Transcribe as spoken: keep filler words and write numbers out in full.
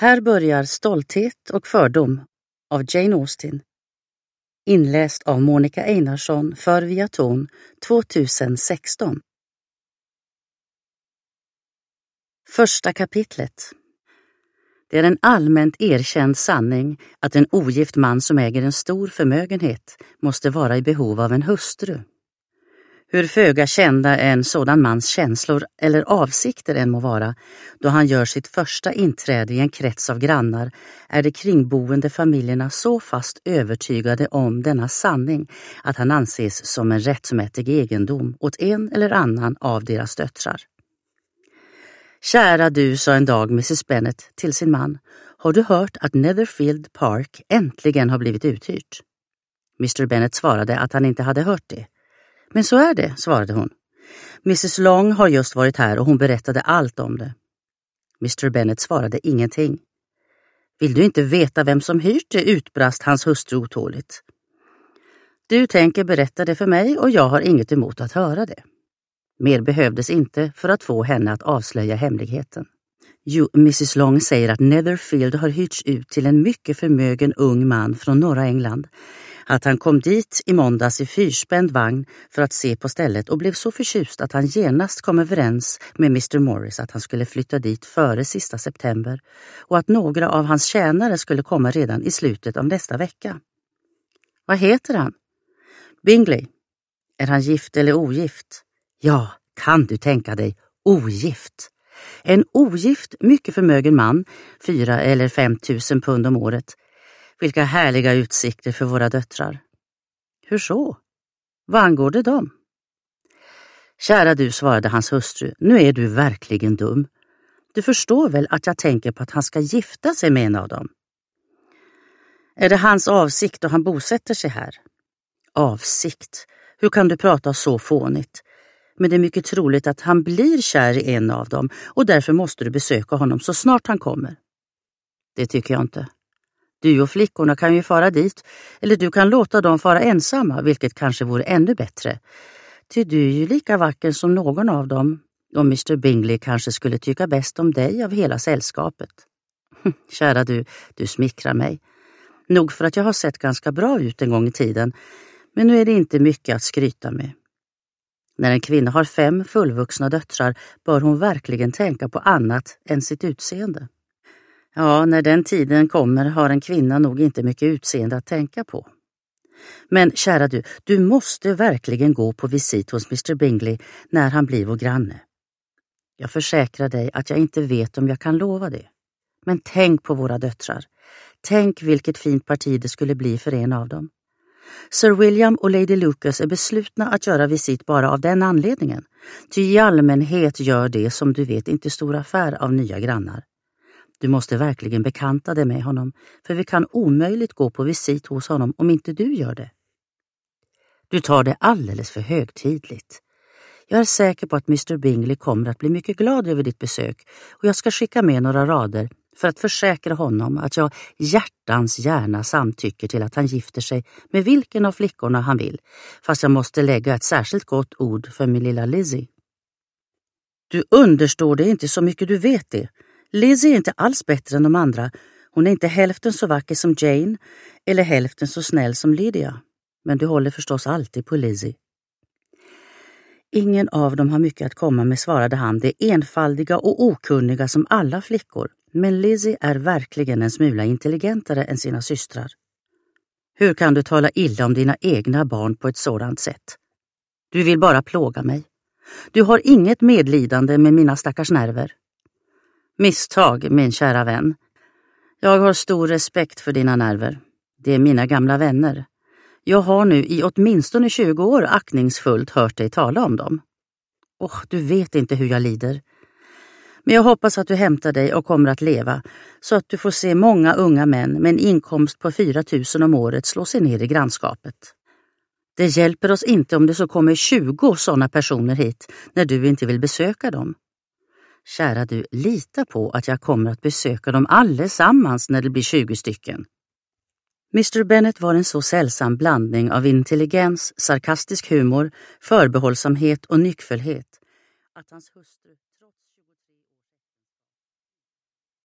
Här börjar Stolthet och fördom av Jane Austen. Inläst av Monica Einarsson för Viaton tjugohundrasexton. Första kapitlet. Det är en allmänt erkänd sanning att en ogift man som äger en stor förmögenhet måste vara i behov av en hustru. Hur föga kända en sådan mans känslor eller avsikter än må vara, då han gör sitt första inträde i en krets av grannar, är de kringboende familjerna så fast övertygade om denna sanning att han anses som en rättmätig egendom åt en eller annan av deras döttrar. Kära du, sa en dag missus Bennet till sin man, har du hört att Netherfield Park äntligen har blivit uthyrt? mister Bennet svarade att han inte hade hört det. Men så är det, svarade hon. missus Long har just varit här och hon berättade allt om det. mister Bennet svarade ingenting. Vill du inte veta vem som hyrt det, utbrast hans hustru otåligt. Du tänker berätta det för mig och jag har inget emot att höra det. Mer behövdes inte för att få henne att avslöja hemligheten. Jo, missus Long säger att Netherfield har hyrts ut till en mycket förmögen ung man från norra England. Att han kom dit i måndags i fyrspänd vagn för att se på stället och blev så förtjust att han genast kom överens med mister Morris att han skulle flytta dit före sista september och att några av hans tjänare skulle komma redan i slutet av nästa vecka. Vad heter han? Bingley. Är han gift eller ogift? Ja, kan du tänka dig, ogift. En ogift, mycket förmögen man, fyra eller fem tusen pund om året. Vilka härliga utsikter för våra döttrar. Hur så? Vad angår det dem? Kära du, svarade hans hustru, nu är du verkligen dum. Du förstår väl att jag tänker på att han ska gifta sig med en av dem. Är det hans avsikt då han bosätter sig här? Avsikt? Hur kan du prata så fånigt? Men det är mycket troligt att han blir kär i en av dem och därför måste du besöka honom så snart han kommer. Det tycker jag inte. Du och flickorna kan ju fara dit, eller du kan låta dem fara ensamma, vilket kanske vore ännu bättre. Ty du är ju lika vacker som någon av dem, och mister Bingley kanske skulle tycka bäst om dig av hela sällskapet. Kära du, du smickrar mig. Nog för att jag har sett ganska bra ut en gång i tiden, men nu är det inte mycket att skryta med. När en kvinna har fem fullvuxna döttrar bör hon verkligen tänka på annat än sitt utseende. Ja, när den tiden kommer har en kvinna nog inte mycket utseende att tänka på. Men kära du, du måste verkligen gå på visit hos mister Bingley när han blir vår granne. Jag försäkrar dig att jag inte vet om jag kan lova det. Men tänk på våra döttrar. Tänk vilket fint parti det skulle bli för en av dem. Sir William och Lady Lucas är beslutna att göra visit bara av den anledningen. Ty i allmänhet gör det som du vet inte stor affär av nya grannar. Du måste verkligen bekanta dig med honom, för vi kan omöjligt gå på visit hos honom om inte du gör det. Du tar det alldeles för högtidligt. Jag är säker på att mister Bingley kommer att bli mycket glad över ditt besök och jag ska skicka med några rader för att försäkra honom att jag hjärtans gärna samtycker till att han gifter sig med vilken av flickorna han vill, fast jag måste lägga ett särskilt gott ord för min lilla Lizzie. Du understår det inte så mycket du vet det. Lizzie är inte alls bättre än de andra. Hon är inte hälften så vacker som Jane eller hälften så snäll som Lydia. Men du håller förstås alltid på Lizzie. Ingen av dem har mycket att komma med, svarade han. Det är enfaldiga och okunniga som alla flickor. Men Lizzie är verkligen en smula intelligentare än sina systrar. Hur kan du tala illa om dina egna barn på ett sådant sätt? Du vill bara plåga mig. Du har inget medlidande med mina stackars nerver. Misstag, min kära vän. Jag har stor respekt för dina nerver. Det är mina gamla vänner. Jag har nu i åtminstone tjugo år aktningsfullt hört dig tala om dem. Åh, oh, du vet inte hur jag lider. Men jag hoppas att du hämtar dig och kommer att leva, så att du får se många unga män med en inkomst på fyra tusen om året slå sig ner i grannskapet. Det hjälper oss inte om det så kommer tjugo sådana personer hit när du inte vill besöka dem. Kära du, lita på att jag kommer att besöka dem allesammans när det blir tjugo stycken. mister Bennet var en så sällsam blandning av intelligens, sarkastisk humor, förbehållsamhet och nyckfullhet att hans hustru